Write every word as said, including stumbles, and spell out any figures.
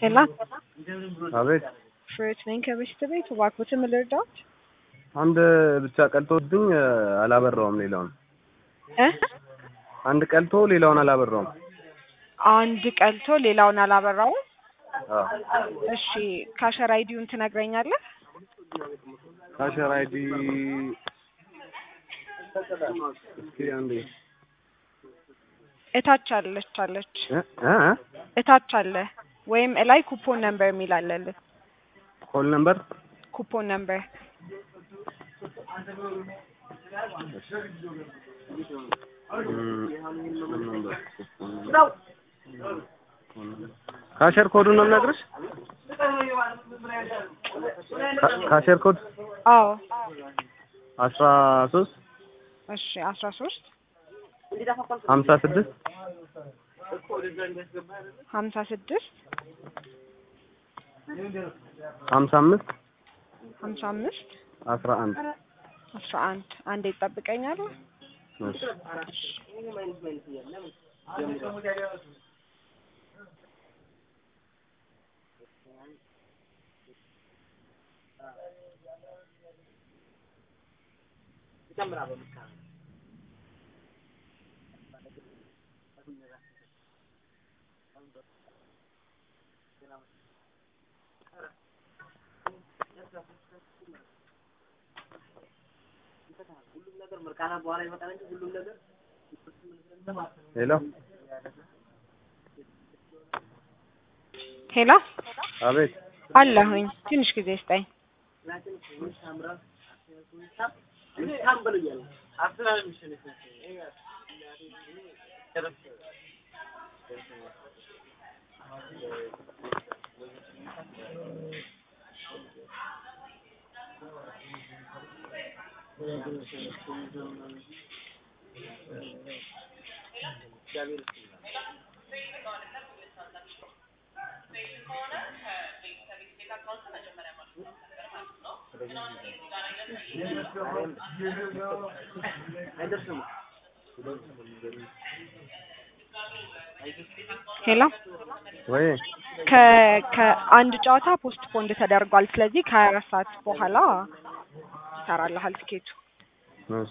ሄሎ አቤት ፍሬት ነኝ ከበሽታ ቤት እባክዎት ምን ልርዳዎት? አንድ ብቻ ቀልቶብኝ አላበራውም ሌላውን እ አንድ ቀልቶ ሌላውን አላበራውም። አንድ ቀልቶ ሌላውን አላበራውም? አዎ እሺ ካሸር አይዲውን ትነግረኛለህ? ካሸር አይዲ እስኪ አንዴ እታች አለች አለች እ እ እታች አለ ወይም ላይ ኩፖን ነምበር የሚል አለልህ። ኮል ነምበር ኩፖን ነምበር ካሸር ኮዱን ነው የምነግርሽ። ካሸር ኮድ አዎ አስራ ሶስት እሺ አስራ ሶስት ሀምሳ ስድስት ሀምሳ ስድስት ሀምሳ አምስት ሀምሳ አምስት አስራ አንድ አስራ አንድ አንዴ ይጠብቀኛል። እሺ ሄሎ ሄሎ አቤት አለሁኝ ትንሽ ጊዜ ስጠኝ። ሄሎ ወይ ከ ከአንድ ጨዋታ ፖስት ፖንድ ተደርጓል። ስለዚህ ከሀያ አራት ሰዓት በኋላ ይሰራልሃል ትኬቱ።